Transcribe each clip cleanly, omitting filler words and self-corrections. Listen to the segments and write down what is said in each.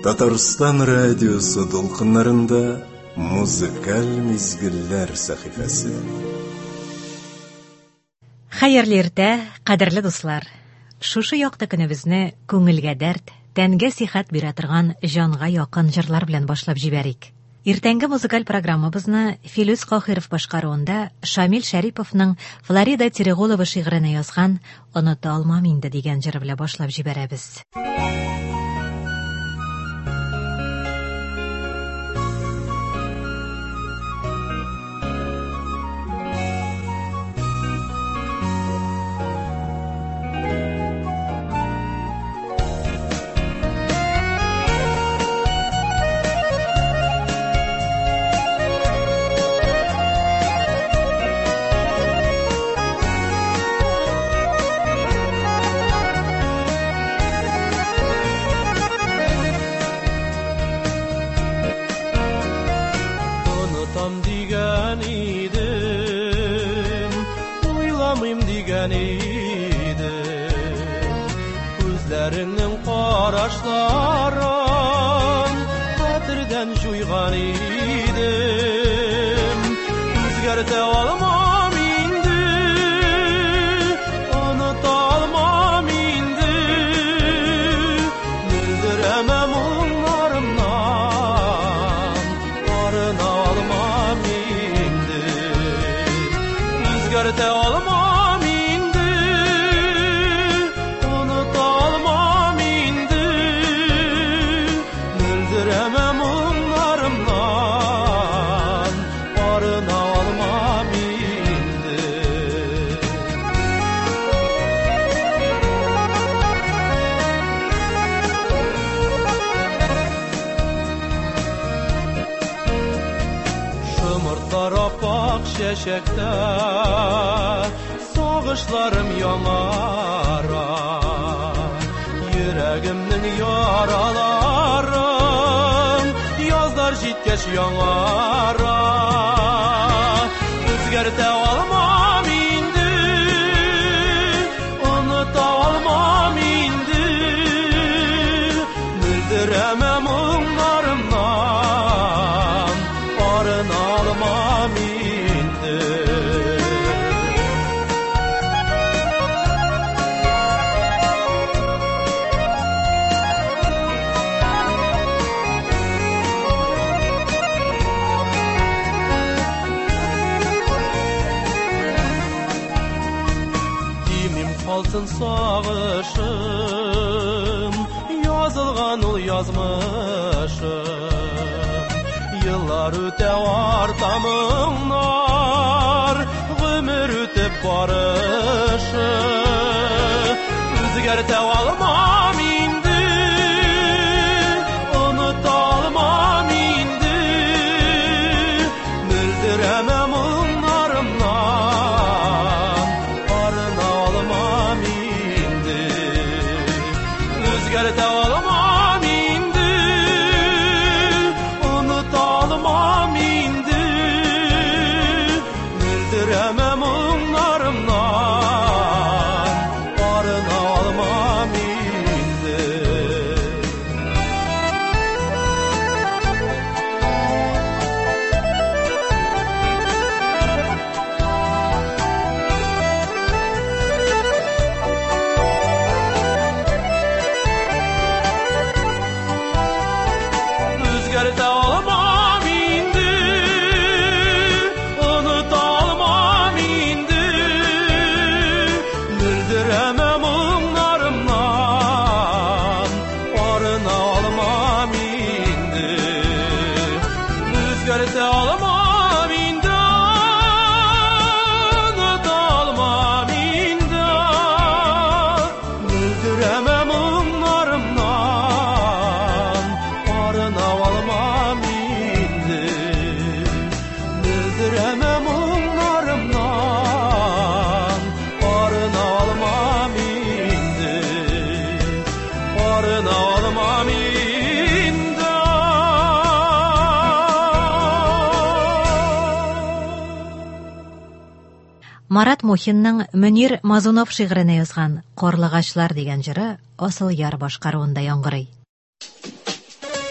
Татарстан радиосы долқынларында музыкаль мизгилләр сәхифәсе. Хәерле иртә, кадерле дуслар. Шушы якты көнебезне күңелгә дәрт, тәнгә сихәт бирә торган җанга якын җырлар белән башлап җибәрик. Иртәнге музыкаль программабызны Филүс Кахиров башкаруында Шамил Шәриповның Флорида Терегулова шигыренә язган «Оныта алмам инде» дигән җыры белән башлап җибәрәбез. Күзләреңнең карашларын хәтердән җуйган идем. Үзгәртә алмам инде, оныта алмам инде. Белдерәмәм моңнарымнан, арына алмам инде. Үзгәртә алмам чәчәктә сагышларым яңара, йөрәгемнең яраларын язлар җиткәч яңара. Үзгәртә алмам инде, оныта алмам инде. Белдерәмәм моңнарымнан, арына алмам инде. Калсын сагышым, язылган ул язмышым. Еллар үтә артамыңнар, гомер үтеп барышы. Үзгәртә алмам инде, оныта алмам инде. Белдерәмәм моңнарымнан, арына алмам инде. Үзгәртә алмам инде, оныта алмам инде. Белдерәмәм моңнарымнан, арына алмам инде. Үзгәртә алмам инде, оныта алмам инде. Белдерәмәм моңнарымнан, арына алмам инде. Үзгәртә алмам инде, оныта алмам инде. Белдерәмәм моңнарымнан, арына алмам инде. Белдерәмәм моңнарымнан, арына алмам инде. Арына алмам инде. Марат Мухинның Мөнир Мазунов шигыренә язган «Карлыгачлар» дигән җыры Асыл Яр башкаруында яңгырый.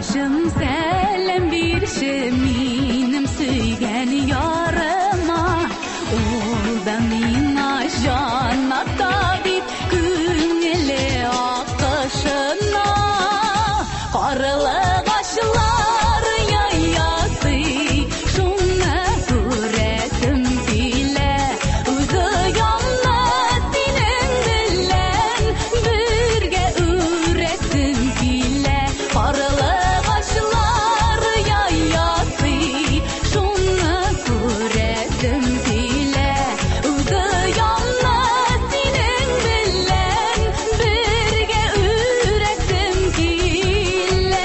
Başım sələm bir şeminim süygen yarıma Ol da mina jannata bit güngeli akışına Qarılı qaşlar yayası şuna göresim bile Özü yalnız senin bilen birge üresim bile Qarılı qaşlar yayası şuna göresim bile Özü yalnız senin bilen birge üresim bile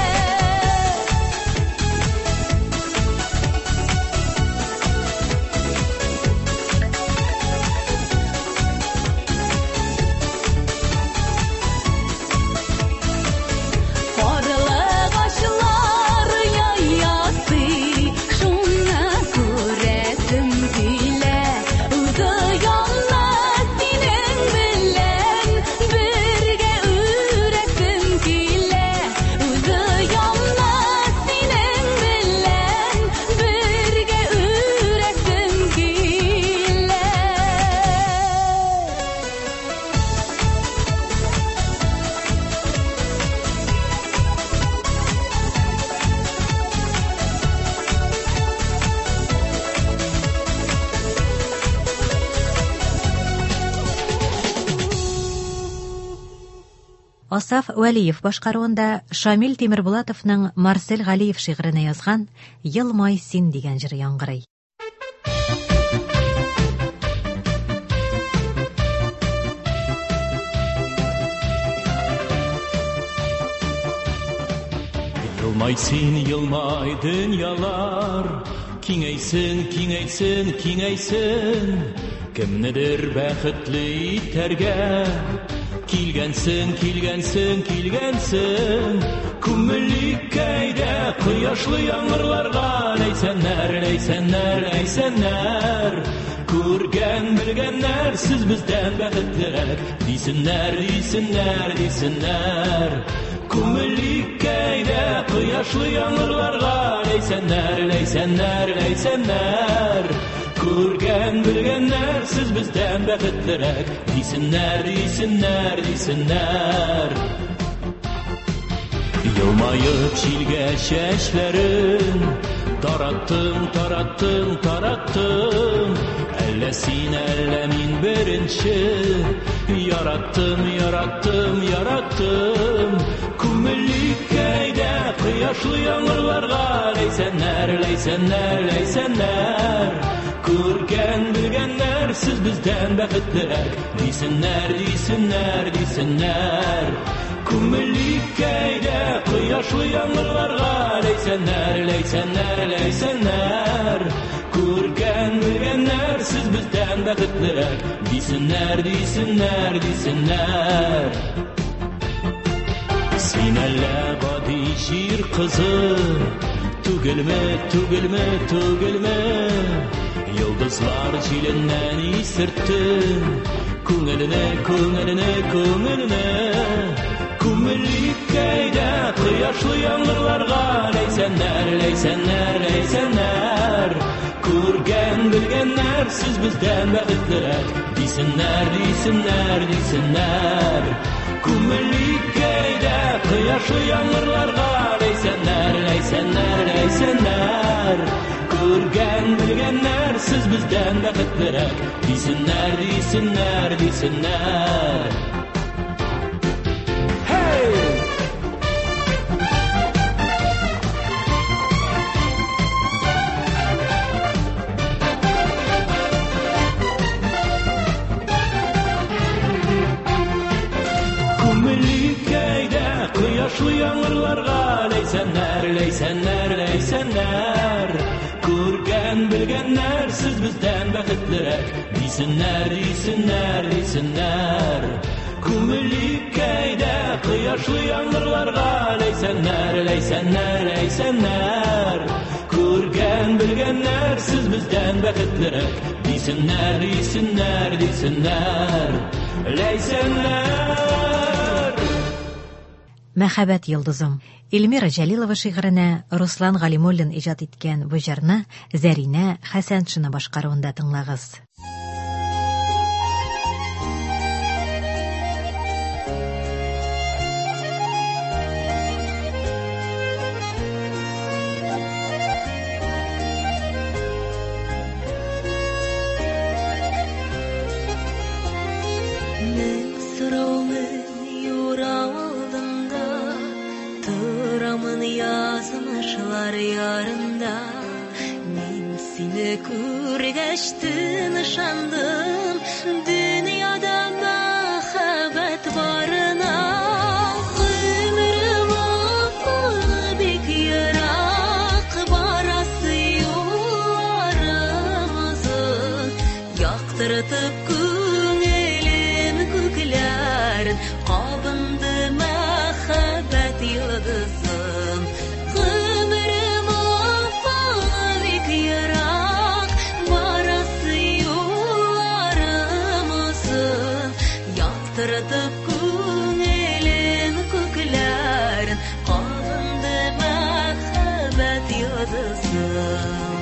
Qarılı qaşlar yayası şuna göresim bile Özü yalnız senin bilen birge üresim bile Özü yalnız senin bilen birge üresim bile Асаф Вәлиев башкаруында Шамил Тимербулатовның Марсель Галиев шигырен язган «Елмай син» дигән җыр яңгырый. Yılmay sin yılmay dünyalar Kingeysin, kingeysin, kingeysin Kimnidir bәхетле итәргә Kilgensin, kilgensin, kilgensin Күңелlikкәйдә Кояшлы яңгырларга Ләйсәннәр, ләйсәннәр, ләйсәннәр Күргән, белгәннәр Сез бездән бәхетлерәк Дисеннәр, дисеннәр, дисеннәр Күңелlikкәйдә Кояшлы яңгырларга Ләйсәннәр, ләйсәннәр, ләйсәннәр Күргән, белгәннәр Сез бездән бәхетлерәк Дисеннәр, дисеннәр, дисеннәр Елмаеп җилгә чәчләрен Тараттым, тараттым, тараттым Әллә син, әллә мин беренче Яраттым, яраттым, яраттым Күңелlikкәйдә Кояшлы яңгырларга Ләйсәннәр, ләйсәннәр, ләйсәннәр Күргән, белгәннәр Сез бездән бәхетлерәк Дисеннәр, дисеннәр, дисеннәр Күңелlikкәйдә Кояшлы яңгырларга Ләйсәннәр, ләйсәннәр, ләйсәннәр Күргән, белгәннәр Сез бездән бәхетлерәк Дисеннәр, дисеннәр, дисеннәр Син әллә гади җир кызы Түгелме, түгелме, түгелме Йолдызлар җиленнән исерттен Күңелне, күңелне, күңелне Күңелlikкәйдә Кояшлы яңгырларга Ләйсәннәр, ләйсәннәр, ләйсәннәр Күргән, белгәннәр Сез бездән бәхетлерәк Дисеннәр, дисеннәр, дисеннәр Күңелlikкәйдә Кояшлы яңгырларга Ләйсәннәр, ләйсәннәр, ләйсәннәр Күргән, белгәннәр Сез бездән бәхетлерәк Дисеннәр, дисеннәр, дисеннәр Күңелlikкәйдә Кояшлы яңгырларга Ләйсәннәр, ләйсәннәр, ләйсәннәр Күргән, белгәннәр Сез бездән бәхетлерәк Дисеннәр, дисеннәр, дисеннәр Күңелlikкәйдә Кояшлы яңгырларга Ләйсәннәр, ләйсәннәр, ләйсәннәр Күргән, белгәннәр Сез бездән бәхетлерәк Дисеннәр, дисеннәр, дисеннәр Ләйсәннәр Мәхәббәт йолдызым. Эльмира Җәлилова шигыренә Руслан Галимуллин иҗат иткән бу җырны Зәринә Хәсәншина башкаруында тыңлагыз. Yarında men seni ko'rgachtin ышандым dünyada мәхәббәт барына ömrüm bek yarak barası yollarımızın yaktırtıp көңелем көкләрен кабынды мәхәббәт йолдызым. Yaktırtıp көңелем көкләрен кабынды мәхәббәт йолдызым.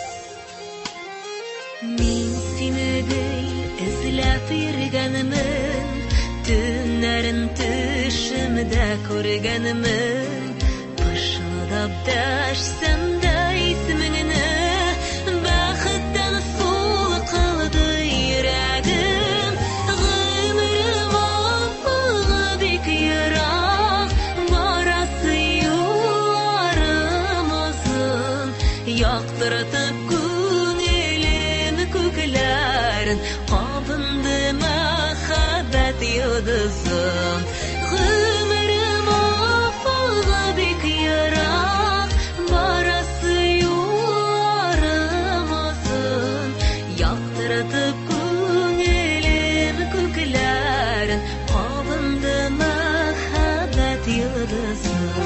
Мин сине гел эзләп йөргәнмен, төннәрен төшемдә күргәнмен, пышылдап дәшсәм дә исмеңне, бәхеттән сул кылды йөрәгем. Yaktırtıp көңелем көкләрен кабынды мәхәббәт йолдызым. Гомерем афага бик ярак барасы юлларымызын. Яктырtıp көңелем көкләрен кабынды мәхәббәт йолдызым.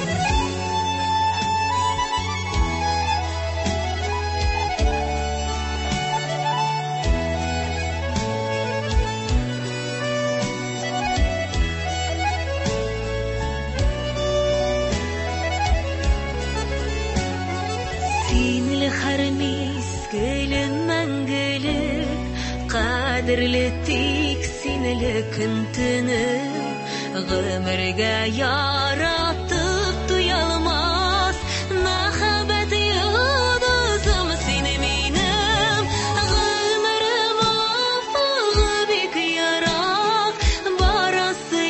Кадерле тик синеле күнтүнү гөмөргө яратып туялмас мәхәббәт йолдызым син минем гөмөрөм афага бик ярак барасы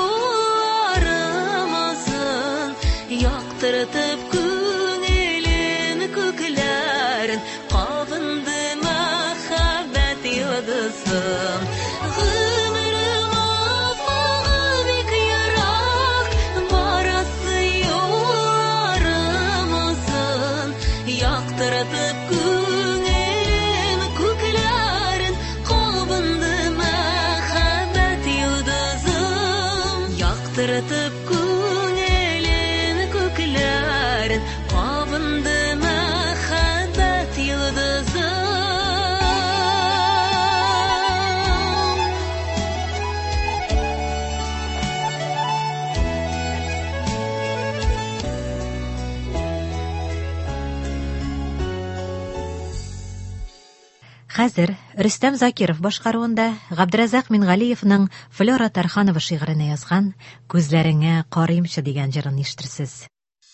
юлларымызын яктыртып көңелем көкләрен кабынды мәхәббәт йолдызым. Гомерем афага бик ярак барасы юлларымызын яктыртып көңелем көкләрен кабынды мәхәббәт йолдызым. Яктыртып көңелем көкләрен кабынды мәхәббәт йолдызым. Хәзер Рөстәм Закиров башкаруында Габдразак Мингалиевның Флора Тарханова шигыренә язган «Күзләреңә карыймчы» дигән җырын ишетерсез.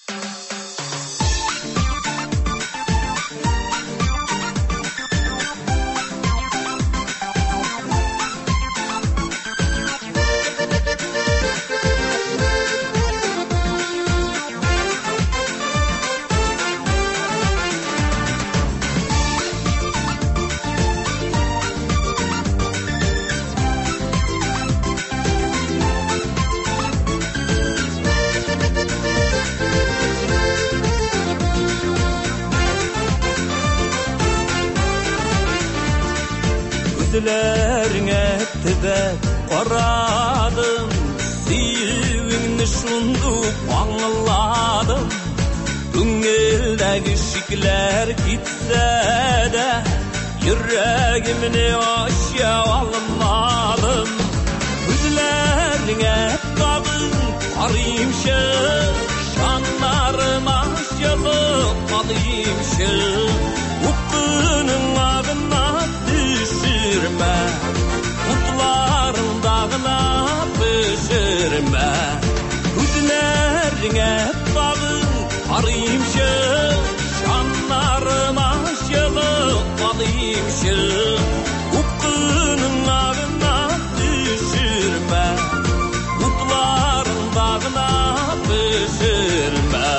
Gözlerine tibet qaradım, sevingni şunduk anladım. Көңелдәге шикләр китсә дә, йөрәгемне ача алмадым. Күзләреңә табын карый alayımşı şanlarım aşılıp alayımşı Ukkunun ağına düşürme Mutların dağına pişirme Güzlerine bağın arayımşı Şanlarım aşılıp alayımşı Ukkunun ağına düşürme Mutların dağına pişirme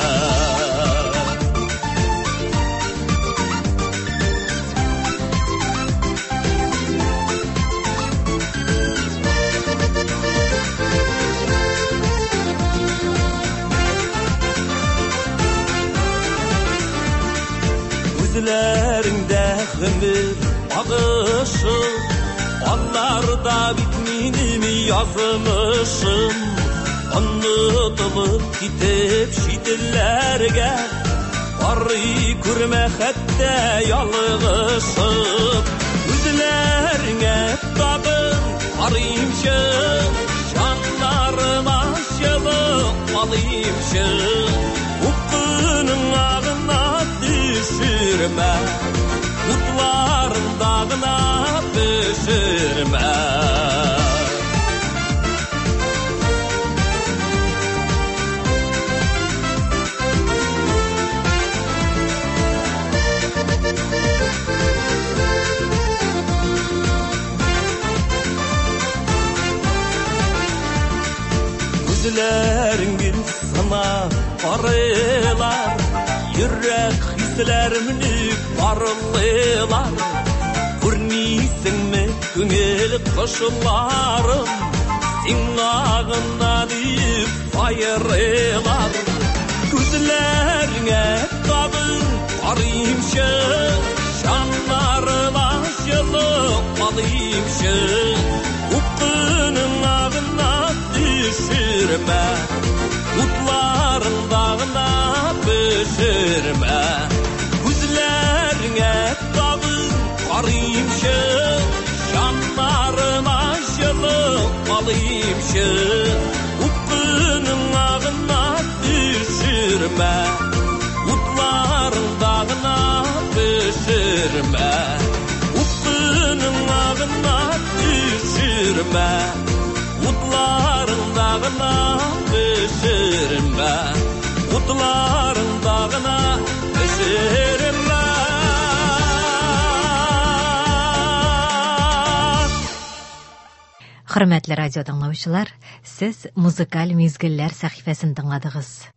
Gözlerinde ömür ağışı Onlarda bitmini yazmışım Unutulup gidip şidirlerge Arı kurme hatta yalığışıp Gözlerine bakın arayımşı Şanlarım aşılıp alayımşı Ukkunun ağına düşürme Mutların dağına pişirme Gözlerin bir sana arılar Yürek hislerimini parıldılar Görmeysin mi güngel koşullarım Sen ağına deyip ayırılar Gözlerine kabın arayımşı Şanlarım aşılıp alayımşı Ukkunun ağına düşürme Mutların dağına pişirme Gözlerine kabın arayımşı Şanlarım aşılıp alayımşı Ukkunun ağına düşürme Mutların dağına pişirme Ukkunun ağına düşürme Mutların dağına pişirme Mutların dağına pişirme Hürmetli radyo dinləyicilər, siz Muzikal Mizgillər səhifəsini dinlədiniz.